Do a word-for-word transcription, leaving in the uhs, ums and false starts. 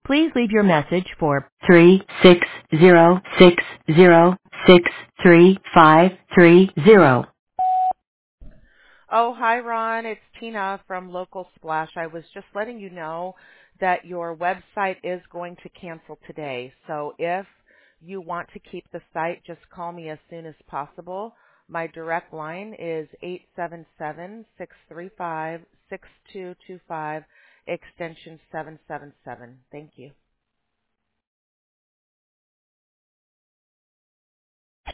Please leave your message for three six zero six zero six three five three zero. Oh, hi, Ron. It's Tina from Local Splash. I was just letting you know that your website is going to cancel today. So if you want to keep the site, just call me as soon as possible. My direct line is eight seven seven, six three five, six two two five, extension seven seven seven. Thank you.